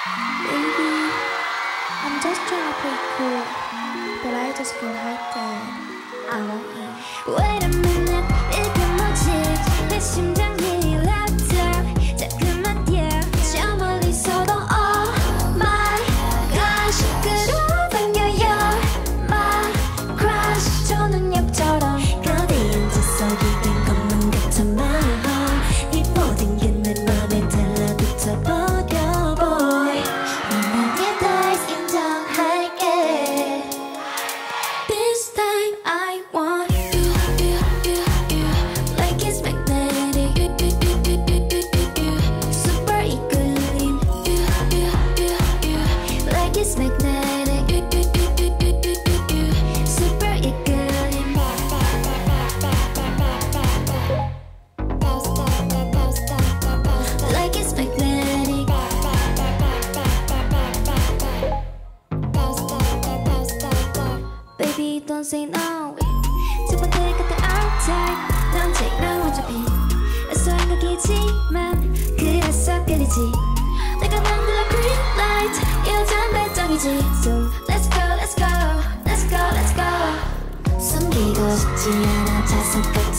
Baby, I'm just trying to play cool, but I just feel hot that I want you. Wait a minute, 이게 뭐지? 내 심장이 락탑 자꾸만 뛰어 저 멀리서도 oh my gosh 끌어당겨 you're my crush 저 능력처럼 거대한 저 속이 된 것만 같아 my heart 이 모든 게 내 맘에 달라붙어 버려 boy 너의 다시 인정할게 This time I want like it's magnetic super 이끌림 like it's magnetic super 이끌림 like it's magnetic Baby don't say no 제발 내가 더 outside 넌 제일 어차피 애써 생각이지만 그래서 끌리지 내가 만들어 green light 여전 배짱이지 So let's go let's go let's go let's go 숨기고 싶지 않아 자석